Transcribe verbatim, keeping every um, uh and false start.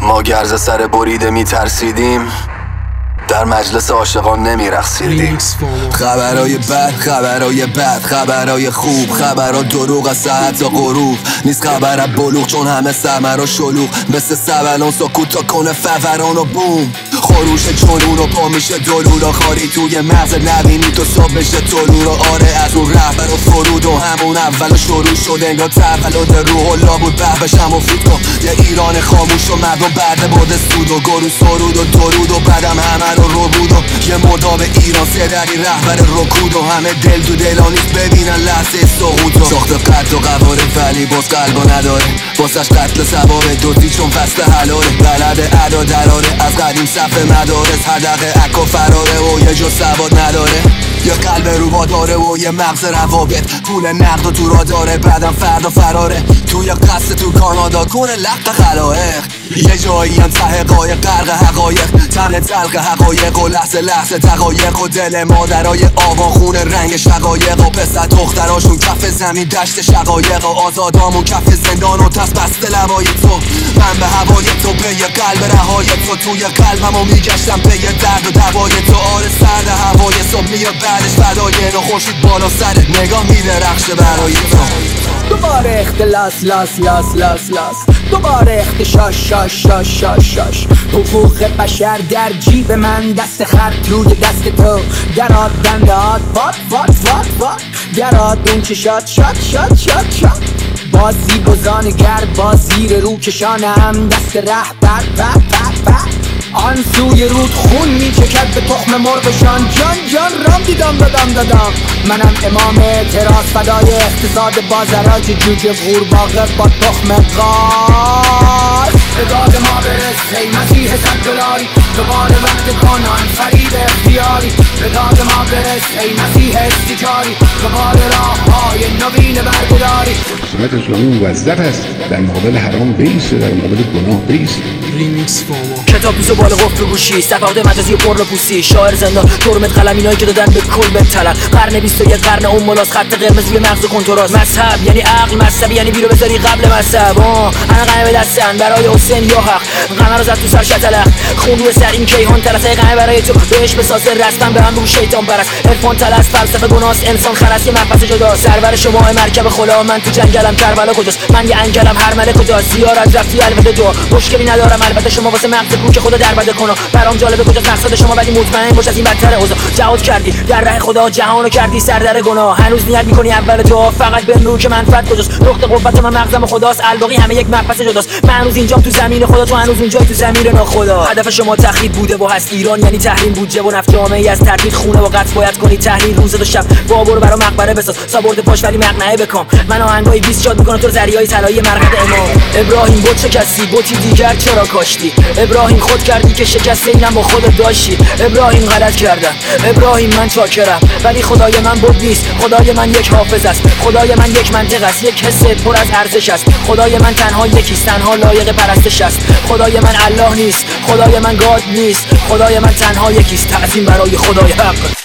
ما گرز سر بریده میترسیدیم، در مجلس عاشقان نمیرقصیدیم. خبرای بد، خبرای بد، خبرای خوب، خبرها دروغ از ساعت تا غروب. نیست خبر بلوغ چون همه سمر و شلوغ، مثل سبلان سکوت تا کنه فوران و بوم. خروش جنون و پا میشه دلورا، خاری توی مغز نبینی تو صبح بشه طلوع رو. آره از اون رهبر و فرود و همون اول شروع شد، انگار تولد روح الله بود. به بشم و فوت کن یه ایران خاموش و مردم برده برده سود و گروه سرود و درود و بدم همه رو رو بود و یه مرداب ایران سدری رهبر رکود و همه دل دو دلانیست ببینن لحظه سقوط و ساخت قد و قواره ولی باز قلبا نداره، واسش قتل ثواب دوزی چون فصل حلاله. بلد ادا دراره از قدیم صف مدارس، حدقه اکا فراره و یه جو سواد نداره. یه قلب روبا داره و یه مغز روابط، پول نقد و تو را داره بعدم فردا فراره. توی قصد تو کانادا کنه لق خلائق، یه جایی هم ته قایق غرق حقایق، تن تلق حقایق و لحظه لحظه دقایق و دل مادرای آوان خونه رنگ شقایق و پسر دختراشون کف زمین دشت شقایق و آزادامون کف زندان و تس بسته لبای تو. من به هوای تو به یه قلب رهای تو، توی قلبم و میگشتم به یه درد و دوای تو. آره سرد هوای صبح میاد بعدش فدای نو، خورشید بالا سرت نگاه میدرخشه برای تو. دوباره اختلاس لاس لاس لاس لاس، دوباره اختشاش شاش شاش شاش شاش. حقوق بشر در جیب من، دست خط روی دست تو، درات دندات فات فات فات فات، درات اون چشات شات شات شات شات. بازی بزانگر با زیر رو کشانم، دست رهبر پر پر پر. آن سوی رود خون میچکد به تخم مرغشان، جان جان رام دیدم دادم دادم. منم امام تراس فدای اقتصاد بازاراج جوجه قورباغه با تخم قاز. به داد ما برس ای مسیح صد دلاری، دوباره وقت کنان فریب اختیاری. به داد ما برس ای مسیح استیجاری، دوباره راه های نوین برگداری. سنت اسلامی موظف است در مقابل حرام بیسته، در مقابل گناه بیسته. ریمیکس فاما کتاب پیش و بال قفل گوشی، صفحات مجازی و پرن پوستی، شاعر زندان ترمت قلم، اینایی که دادن به کل به طلب. قرن بیست و یک قرن اون ملاس، خط قرمز روی مغز کنتراس. مذهب یعنی عقل، مذهبی یعنی بیرو بذاری قبل مذهب. آه انا قمه به دستن برای حسین یا حق، قمه رو زد تو سر شتلق، خون رو سر این کیهان ترسه قمه برای تو بهش بسازه رسما به هم رو شیطان پرست. عرفان تلس فلسفه گناست، انسان خرس یه مبحث جدا. سرور شما مرکب خلا، من تو جنگلم کربلا کجاست، من یه انگلم هرمله کجاست. زیارت رفتی البته دو مشکلی ندارم، البته شما واسه مغز کو که خدا در بده کنه. برام جالبه کجاست مقصد شما، ولی مطمئن باش از این بدتر اوضاع. جهاد کردی در راه خدا، جهانو کردی سر در گناه. هنوز نیت میکنی اول تو، فقط بهم رو که منفعت کجاست. نقطه قوت من مغزم خداست، الباقی همه یک مبحث جداست. من هنوز اینجام تو زمین خدا، تو هنوز اونجایی تو زمین ناخدا. هدف شما تخریب بوده و هست ایران، یعنی تحریم بودجه و نفت جامعه‌ای از تردید خونه و قطع باید کنی تحلیل روز و شب. بابا برو برا مقبره بساز سابورد پاش ولی مقنعه بکام. من آهنگای بیست شاد میکنم تو زریای طلایی مرقد امام. ابراهیم بود شکستی بوتی دیگر چرا کاشتی؟ ابراهیم خود کردی که شکست اینم با خودت داشتی. ابراهیم غلط کردم، ابراهیم من چاکرم، ولی خدای من بود نیست. خدای من یک حافظ است، خدای من یک منطق است، یک حس پر از ارزش است. خدای من تنها یکیست، تنها لایق پرستش است. خدای من الله نیست، خدای من گاد نیست، خدای من تنها یکیست. تعظیم برای خدای حق.